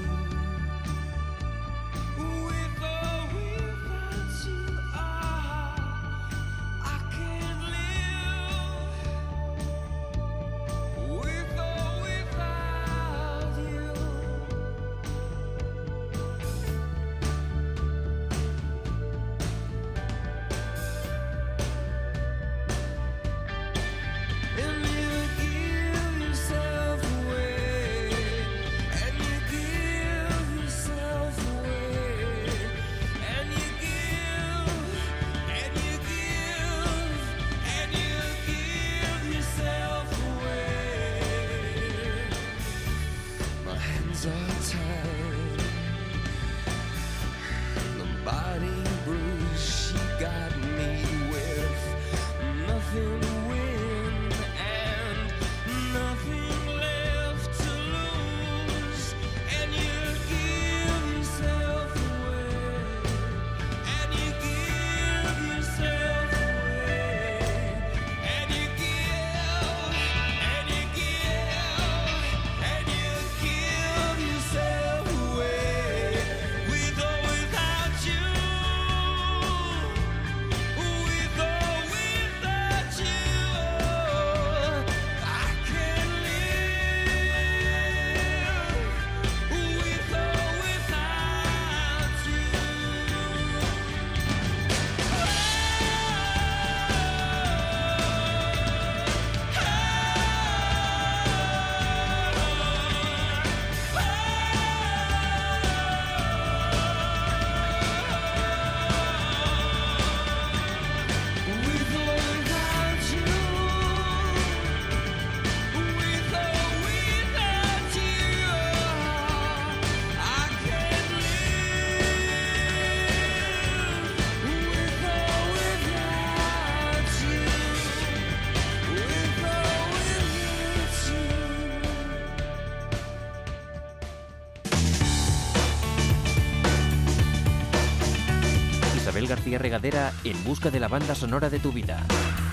García Regadera en busca de la banda sonora de tu vida.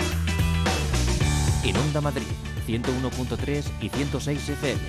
En Onda Madrid, 101.3 y 106 FM.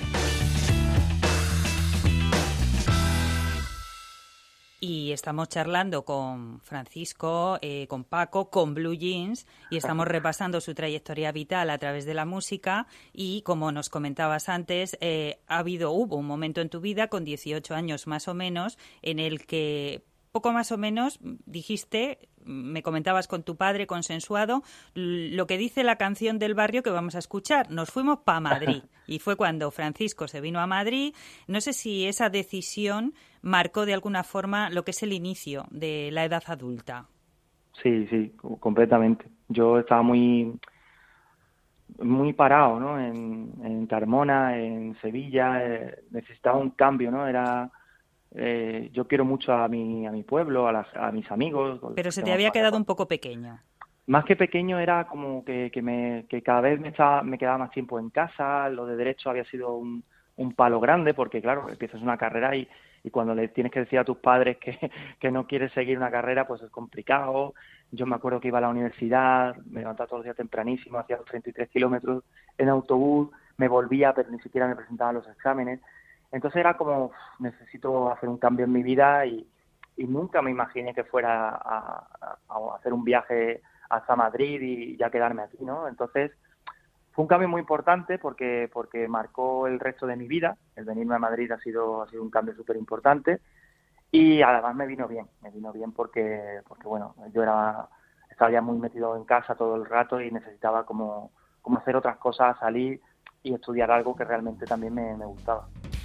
Y estamos charlando con Francisco, con Paco, con Blue Jeans, y estamos repasando su trayectoria vital a través de la música. Y como nos comentabas antes, hubo un momento en tu vida, con 18 años más o menos, en el que poco más o menos dijiste, me comentabas con tu padre consensuado, lo que dice la canción del barrio que vamos a escuchar. Nos fuimos para Madrid. Y fue cuando Francisco se vino a Madrid. No sé si esa decisión marcó de alguna forma lo que es el inicio de la edad adulta. Sí, completamente. Yo estaba muy parado, ¿no? En Carmona, en Sevilla, necesitaba un cambio, ¿no? Yo quiero mucho a mi pueblo, a mis amigos. Pero se te había quedado un poco pequeño. Más que pequeño, era como que cada vez me quedaba más tiempo en casa. Lo de Derecho había sido un palo grande, porque claro, empiezas una carrera y cuando le tienes que decir a tus padres que no quieres seguir una carrera, pues es complicado. Yo me acuerdo que iba a la universidad, me levantaba todos los días tempranísimo, hacía los 33 kilómetros en autobús, me volvía, pero ni siquiera me presentaba a los exámenes. Entonces era como, necesito hacer un cambio en mi vida y nunca me imaginé que fuera a hacer un viaje hasta Madrid y ya quedarme aquí, ¿no? Entonces fue un cambio muy importante porque marcó el resto de mi vida. El venirme a Madrid ha sido un cambio súper importante y además me vino bien porque bueno, yo estaba ya muy metido en casa todo el rato y necesitaba como hacer otras cosas, salir y estudiar algo que realmente también me gustaba.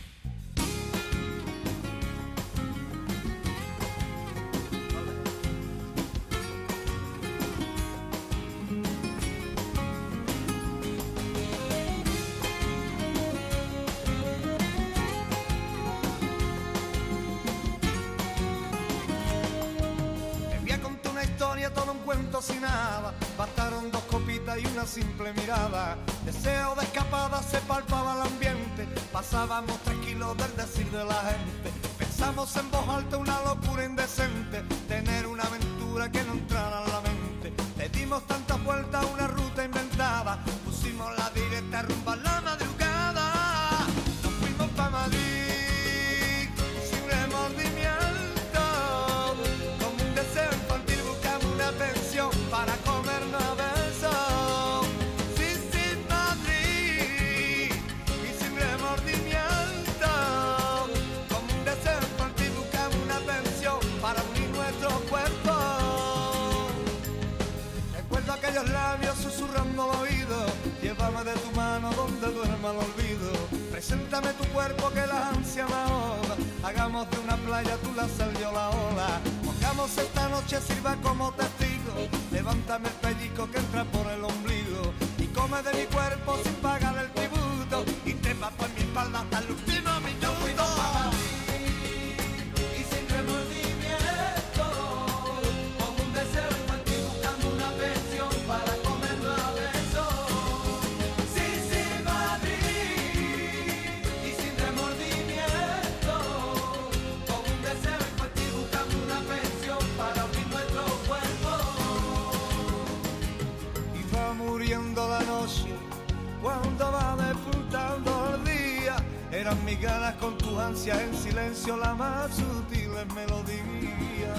Todo un cuento sin nada, bastaron 2 copitas y una simple mirada. Deseo de escapada se palpaba el ambiente, pasábamos tranquilos del decir de la gente. Pensamos en voz alta una locura indecente, tener una aventura que no entrara en la mente. Le dimos tantas vueltas a una ruta inventada, pusimos la directa rumbo a la madrugada. Nos fuimos pa' Madrid sin remordimiento, como un deseo infantil buscamos una pensión para comernos a besos. Sí, Madrid, y sin remordimiento, como un deseo infantil buscamos una pensión para unir nuestros cuerpos. Recuerdo aquellos labios susurrando al oído, llévame de tu mano donde duerma el olvido. Preséntame tu cuerpo que la ansia me ahoga, hagamos de una playa tú la sal yo la ola. Pongamos esta noche sirva como testigo, levántame el pellizco que entra por el ombligo y come de mi cuerpo sin pagar el tributo y trepa por mi espalda hasta el último minuto. Y sin remordimiento, como un deseo infantil buscando una pensión para comernos a besos. Sí, Madrid, y sin remordimiento, como un deseo infantil buscando una pensión para unir nuestros cuerpos. Y va muriendo la noche cuando va despuntando el día, eran mis ganas con tus ansias en silencio la más sutil melodía.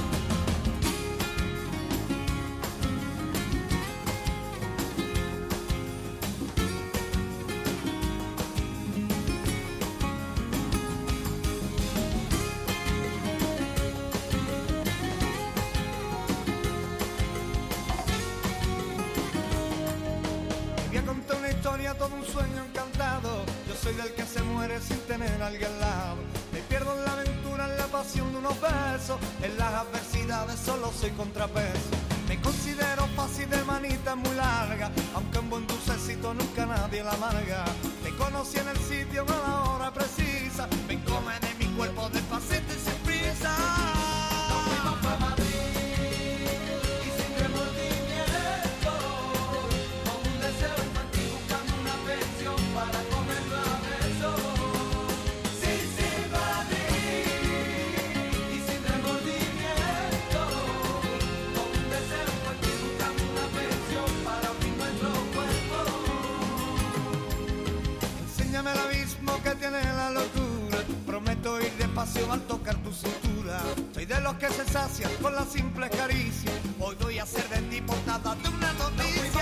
Voy a contar una historia, todo un sueño encantado. Yo soy del que se muere sin tener a alguien al lado. Me pierdo en la aventura, en la pasión de unos besos. En las adversidades solo soy contrapeso. Me considero fácil de manita muy larga, aunque un buen dulcecito nunca nadie la amarga. Te conocí en el sitio a la hora precisa. Ven, come de mi cuerpo despacito y sin prisa. Nos fuimos pa' Madrid y sin remordimiento, como un deseo infantil buscando una pensión para comerlo a besos. Sí, Madrid, y sin remordimiento, Soy de los que se sacian con la simple caricia. Hoy voy a ser de ti portada de una noticia.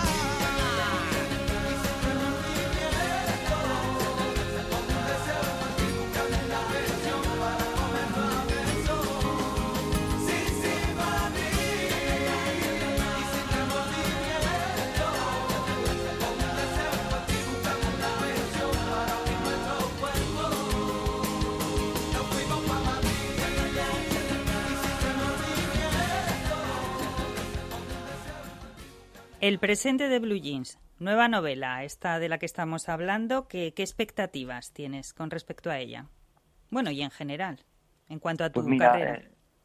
El presente de Blue Jeans, nueva novela, esta de la que estamos hablando, ¿qué expectativas tienes con respecto a ella? Bueno, y en general, en cuanto a tu carrera.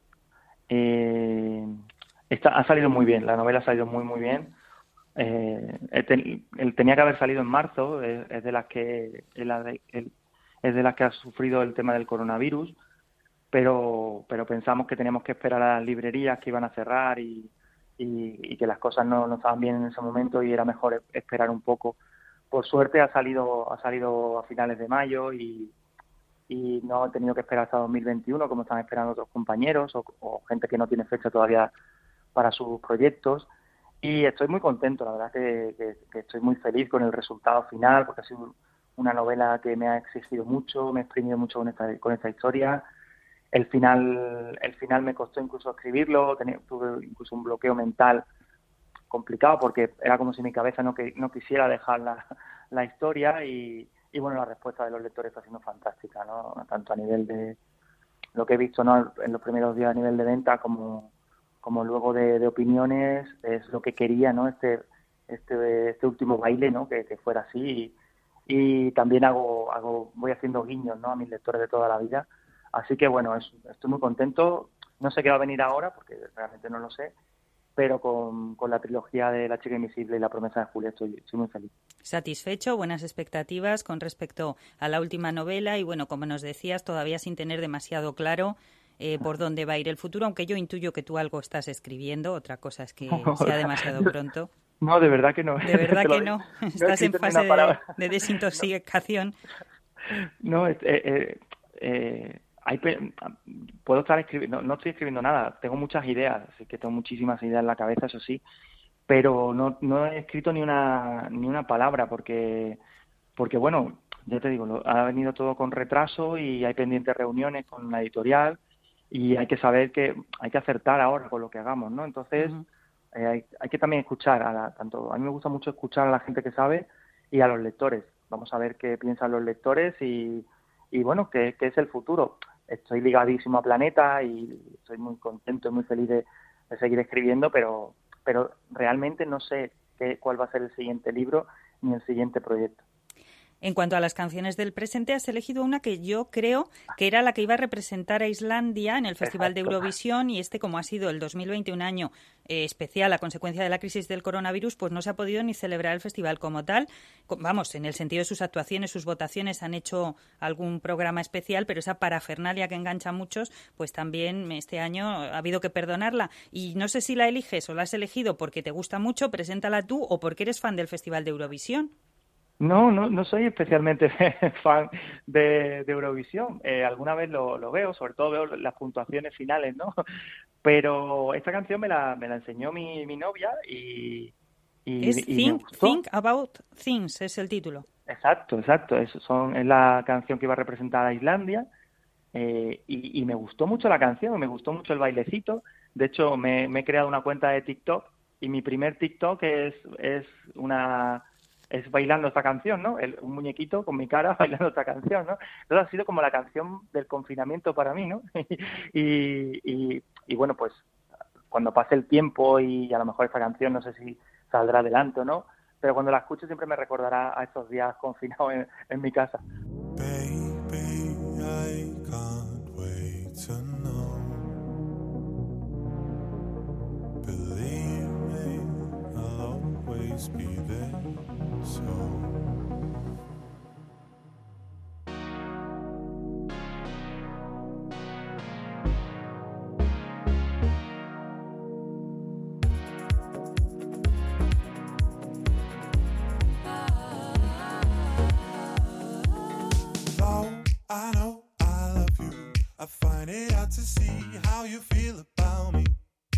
Ha salido muy bien, la novela ha salido muy bien. Él tenía que haber salido en marzo, es de las que ha sufrido el tema del coronavirus, pero pensamos que teníamos que esperar a las librerías que iban a cerrar y que las cosas no estaban bien en ese momento y era mejor esperar un poco. Por suerte ha salido a finales de mayo y no he tenido que esperar hasta 2021 como están esperando otros compañeros o gente que no tiene fecha todavía para sus proyectos. Y estoy muy contento, la verdad que estoy muy feliz con el resultado final, porque ha sido una novela que me ha exigido mucho, me he exprimido mucho con esta historia. El final me costó incluso escribirlo, tuve incluso un bloqueo mental complicado porque era como si mi cabeza no quisiera dejar la historia y bueno, la respuesta de los lectores está siendo fantástica, ¿no? Tanto a nivel de lo que he visto, ¿no?, en los primeros días a nivel de venta como luego de opiniones. Es lo que quería, ¿no?, este último baile, ¿no?, que fuera así y también voy haciendo guiños, ¿no?, a mis lectores de toda la vida. Así que bueno, estoy muy contento. No sé qué va a venir ahora, porque realmente no lo sé, pero con la trilogía de La chica invisible y La promesa de Julia estoy muy feliz. Satisfecho, buenas expectativas con respecto a la última novela y bueno, como nos decías, todavía sin tener demasiado claro por dónde va a ir el futuro, aunque yo intuyo que tú algo estás escribiendo, otra cosa es que sea demasiado pronto. No, de verdad que no. De verdad que no. Estás en fase de desintoxicación. No, puedo estar escribiendo, no estoy escribiendo nada, tengo muchas ideas, así que tengo muchísimas ideas en la cabeza, eso sí, pero no he escrito ni una palabra porque bueno, ya te digo, ha venido todo con retraso y hay pendientes reuniones con la editorial y hay que saber que hay que acertar ahora con lo que hagamos, ¿no? Entonces hay que también escuchar a mí me gusta mucho escuchar a la gente que sabe y a los lectores. Vamos a ver qué piensan los lectores y bueno, qué es el futuro. Estoy ligadísimo a Planeta y estoy muy contento y muy feliz de seguir escribiendo, pero realmente no sé cuál va a ser el siguiente libro ni el siguiente proyecto. En cuanto a las canciones del presente, has elegido una que yo creo que era la que iba a representar a Islandia en el Festival de Eurovisión y como ha sido el 2020 un año especial a consecuencia de la crisis del coronavirus, pues no se ha podido ni celebrar el festival como tal. Vamos, en el sentido de sus actuaciones, sus votaciones, han hecho algún programa especial, pero esa parafernalia que engancha a muchos, pues también este año ha habido que perdonarla. Y no sé si la eliges o la has elegido porque te gusta mucho, preséntala tú o porque eres fan del Festival de Eurovisión. No soy especialmente fan de Eurovisión. Alguna vez lo veo, sobre todo veo las puntuaciones finales, ¿no? Pero esta canción me la enseñó mi novia y Think About Things es el título. Exacto. Es la canción que iba a representar a Islandia y me gustó mucho la canción, me gustó mucho el bailecito. De hecho, me he creado una cuenta de TikTok y mi primer TikTok es bailando esta canción, ¿no? Un muñequito con mi cara bailando esta canción, ¿no? Entonces ha sido como la canción del confinamiento para mí, ¿no? y bueno, pues cuando pase el tiempo y a lo mejor esta canción no sé si saldrá adelante o no, pero cuando la escuche siempre me recordará a estos días confinados en mi casa. Baby, I can't wait to know. Believe me, I'll always be there. So though I know I love you, I find it hard to see how you feel about me.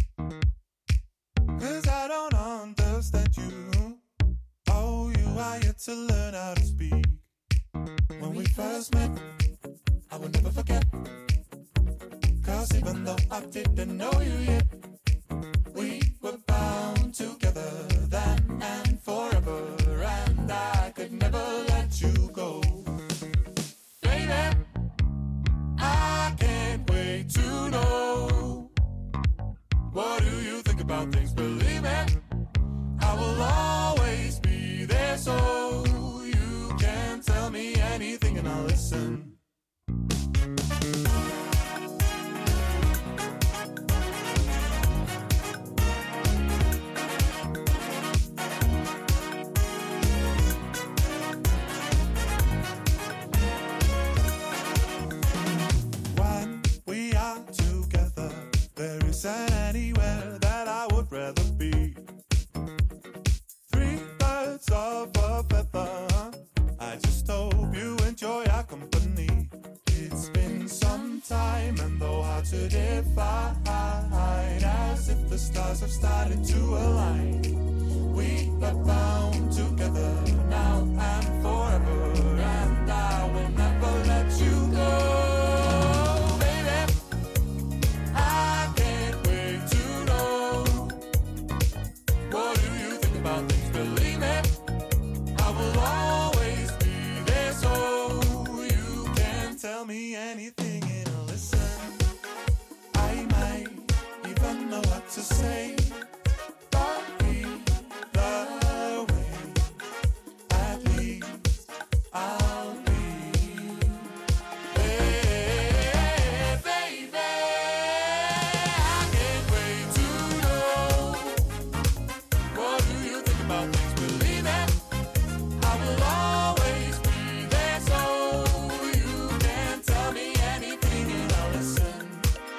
'Cause I don't understand you. Oh, you are yet to learn how to speak. When we first met, I will never forget. 'Cause even though I didn't know you yet, we were bound together then and forever. And I could never let you go. Baby, I can't wait to know. What do you think about things? Believe me, I will always be there, so you can tell me anything and I'll listen. When we are together, there isn't anywhere that I would rather be. 3 birds of a feather. I just hope you enjoy our company. It's been some time and though hard to define, as if the stars have started to align. We are bound together now and forever, and I will never let you go. Baby, I can't wait to know. What do you think about things? Believe me, I will always be there, so you can tell me anything and I'll listen. I might even know what to say, but either way, at least I'll be there. Baby, I can't wait to know. What do you think about things? Believe me, I will always be there, so you can tell me anything and I'll listen.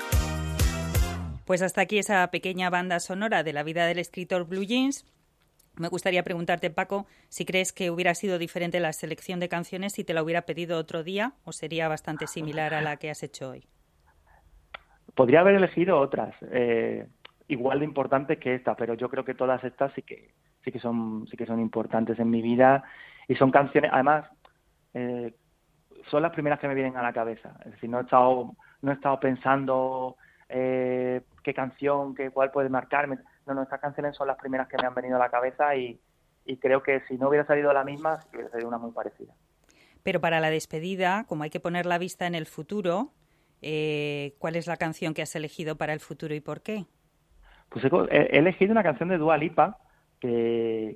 Pues hasta aquí esa pequeña banda sonora de la vida del escritor Blue Jeans. Me gustaría preguntarte, Paco, si crees que hubiera sido diferente la selección de canciones si te la hubiera pedido otro día o sería bastante similar a la que has hecho hoy. Podría haber elegido otras, igual de importantes que esta, pero yo creo que todas estas sí que son importantes en mi vida y son canciones, además, son las primeras que me vienen a la cabeza. Es decir, no he estado pensando qué canción, cuál puede marcarme. No, estas canciones son las primeras que me han venido a la cabeza y creo que si no hubiera salido la misma, hubiera salido una muy parecida. Pero para la despedida, como hay que poner la vista en el futuro, ¿cuál es la canción que has elegido para el futuro y por qué? Pues he elegido una canción de Dua Lipa que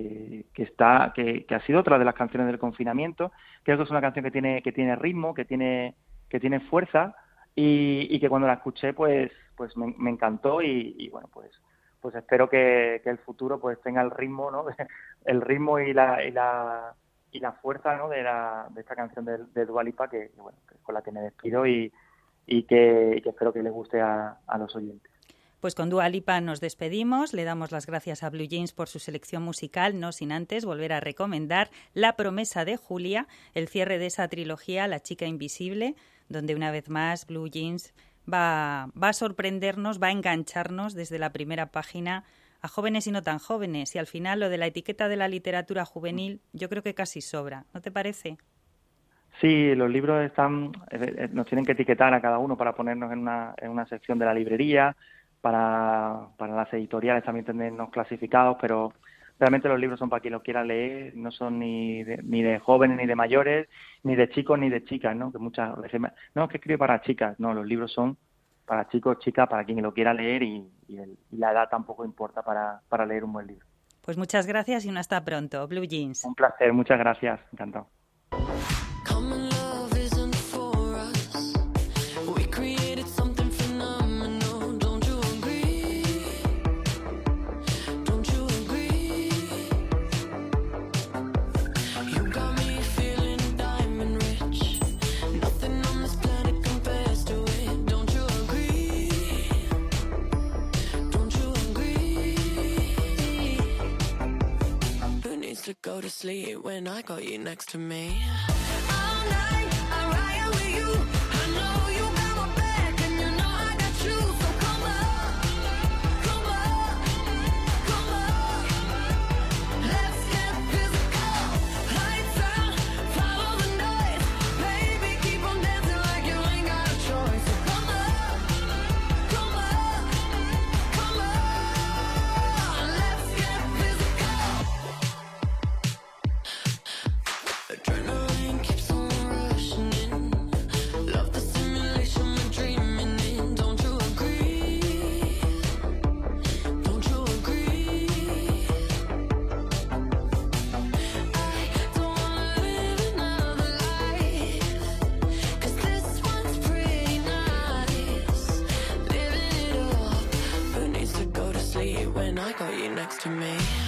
ha sido otra de las canciones del confinamiento. Creo que es una canción que tiene ritmo, que tiene fuerza y que cuando la escuché pues me encantó y bueno, pues espero que el futuro pues tenga el ritmo, ¿no? El ritmo y la fuerza, ¿no? de esta canción de Dua Lipa que es con la que me despido y que espero que les guste a los oyentes. Pues con Dua Lipa nos despedimos, le damos las gracias a Blue Jeans por su selección musical, no sin antes volver a recomendar La promesa de Julia, el cierre de esa trilogía La chica invisible, donde una vez más Blue Jeans va a sorprendernos, va a engancharnos desde la primera página a jóvenes y no tan jóvenes. Y al final lo de la etiqueta de la literatura juvenil yo creo que casi sobra, ¿no te parece? Sí, los libros nos tienen que etiquetar a cada uno para ponernos en una sección de la librería, para las editoriales también tenernos clasificados, pero realmente los libros son para quien los quiera leer, no son ni de jóvenes, ni de mayores, ni de chicos, ni de chicas, ¿no? Que muchas veces no, es que escribe para chicas, no, los libros son para chicos, chicas, para quien lo quiera leer y la edad tampoco importa para leer un buen libro. Pues muchas gracias y un hasta pronto, Blue Jeans. Un placer, muchas gracias, encantado. To go to sleep when I got you next to me. All night, I ride with you. I know you got when I got you next to me.